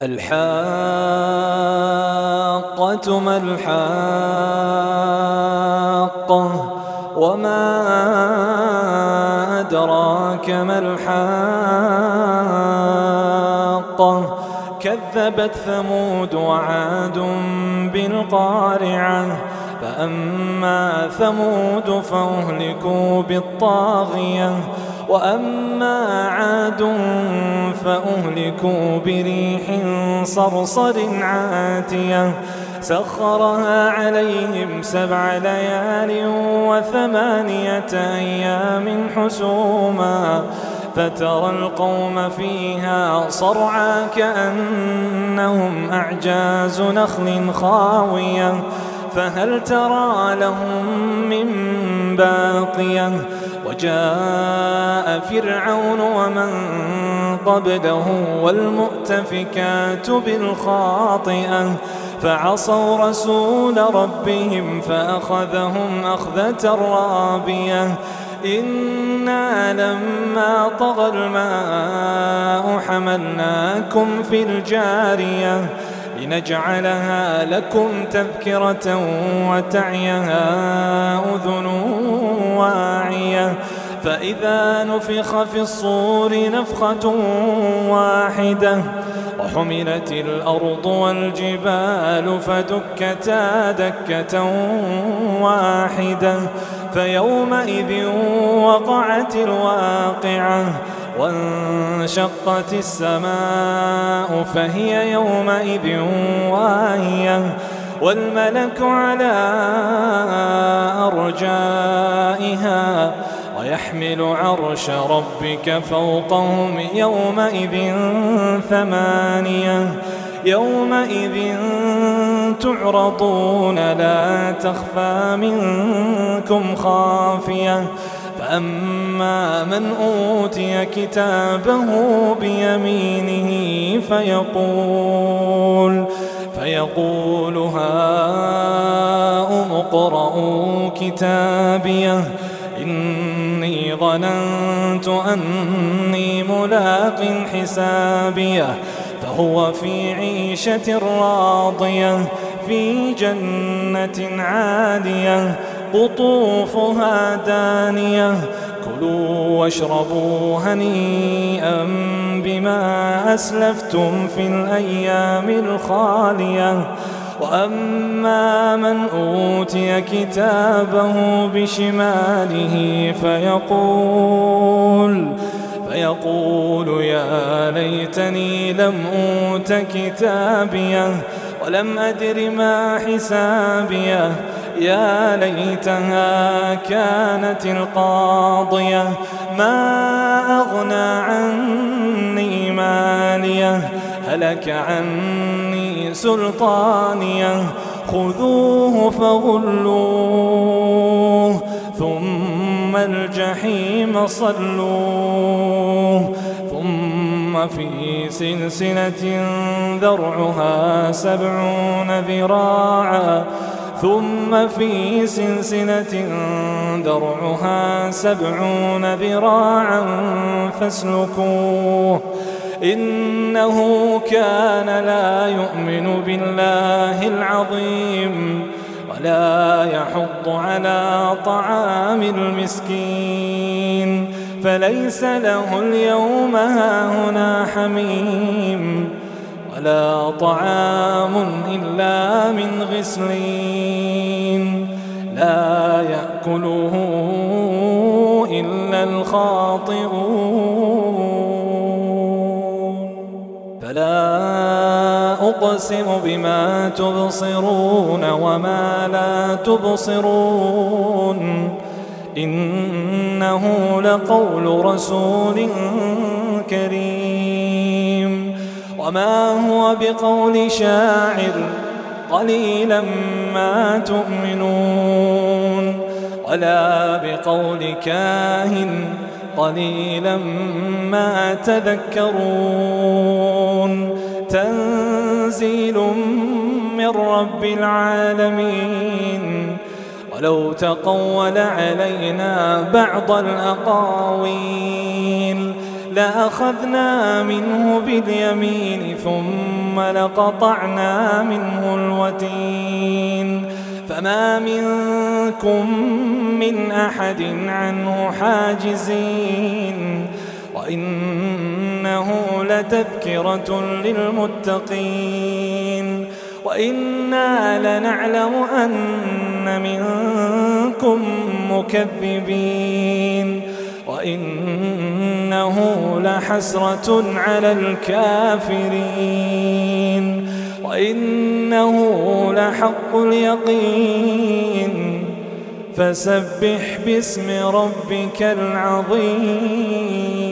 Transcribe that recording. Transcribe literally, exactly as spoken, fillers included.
الحاقة ما الحاقة وما أدراك ما الحاقة كذبت ثمود وعاد بالقارعة فأما ثمود فأهلكوا بالطاغية وأما عاد فأهلكوا بريح صرصر عاتية سخرها عليهم سبع ليال وثمانية أيام حسوما فترى القوم فيها صرعى كأنهم أعجاز نخل خاوية فهل ترى لهم من باقية وجاء فرعون ومن قبله والمؤتفكات بالخاطئة فعصوا رسول ربهم فأخذهم أخذة رابية إنا لما طغى الماء حملناكم في الجارية لنجعلها لكم تذكرة وتعيها أذن واعية فإذا نفخ في الصور نفخة واحدة وحملت الأرض والجبال فدكتا دكة واحدة فيومئذ وقعت الواقعة وانشقت السماء فهي يومئذ واهية والملك على أرجائها ويحمل عرش ربك فوقهم يومئذ ثمانية يومئذ تعرضون لا تخفى منكم خافية فأما من أوتي كتابه بيمينه فيقول فيقول هاؤم اقرءوا كتابيه إني ظننت أني ملاق حسابيه فهو في عيشة راضية في جنة عالية قطوفها دانية كلوا واشربوا هنيئا بما أسلفتم في الأيام الخالية وأما من أوتي كتابه بشماله فيقول فيقول يا ليتني لم أوت كتابيه ولم أدر ما حسابيه يا ليتها كانت القاضية ما أغنى عني ماليه هلك عني سلطانيه خذوه فغلوه ثم الجحيم صلوه ثم في سلسلة ذرعها سبعون ذراعا ثم في سلسلة ذرعها سبعون ذراعا فاسلكوه إنه كان لا يؤمن بالله العظيم ولا يحض على طعام المسكين فليس له اليوم هاهنا حميم ولا طعام إلا من غسلين لا يأكله إلا الخاطئون فلا أقسم بما تبصرون وما لا تبصرون إنه لقول رسول كريم وما هو بقول شاعر قليلا ما تؤمنون ولا بقول كاهن قليلا ما تذكرون تنزيل من رب العالمين ولو تقول علينا بعض الأقاويل لأخذنا منه باليمين ثم لقطعنا منه الوتين فما منكم من أحد عنه حاجزين وإنه لتذكرة للمتقين وإنا لنعلم أن منكم مكذبين وإنه لحسرة على الكافرين وإنه لحق اليقين فسبح باسم ربك العظيم.